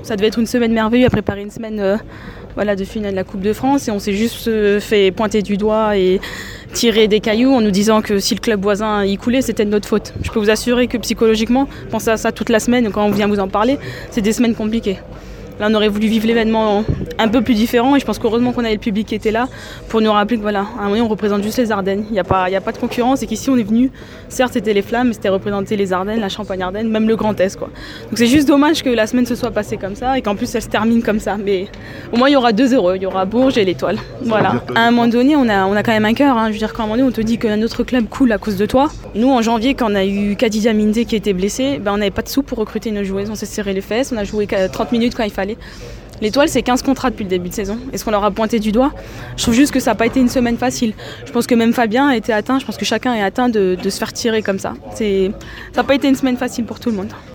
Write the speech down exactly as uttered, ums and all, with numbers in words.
Ça devait être une semaine merveilleuse à préparer une semaine euh, voilà, de finale de la Coupe de France et on s'est juste euh, fait pointer du doigt et tirer des cailloux en nous disant que si le club voisin y coulait, c'était de notre faute. Je peux vous assurer que psychologiquement, penser à ça toute la semaine, quand on vient vous en parler, c'est des semaines compliquées. Là, on aurait voulu vivre l'événement un peu plus différent et je pense qu'heureusement qu'on avait le public qui était là pour nous rappeler que voilà, à un moment, on représente juste les Ardennes. Il n'y a pas, il n'y a pas de concurrence et qu'ici, on est venu, certes, c'était les Flammes, mais c'était représenter les Ardennes, la Champagne-Ardenne, même le Grand Est, quoi. Donc c'est juste dommage que la semaine se soit passée comme ça et qu'en plus, elle se termine comme ça. Mais au moins, il y aura deux heureux, il y aura Bourges et l'Étoile. Voilà. À un moment donné, on a, on a quand même un cœur. Hein. Je veux dire, quand à un moment donné, on te dit que notre club coule à cause de toi. Nous, en janvier, quand on a eu Khadija Mindé qui était blessée, ben, on n'avait pas de sous pour recruter nos joueuses. On s'est serré les fesses, on a joué trente minutes quand il fallait. L'Étoile, c'est quinze contrats depuis le début de saison. Est-ce qu'on leur a pointé du doigt ? Je trouve juste que ça n'a pas été une semaine facile. Je pense que même Fabien a été atteint. Je pense que chacun est atteint de, de se faire tirer comme ça. C'est, ça n'a pas été une semaine facile pour tout le monde.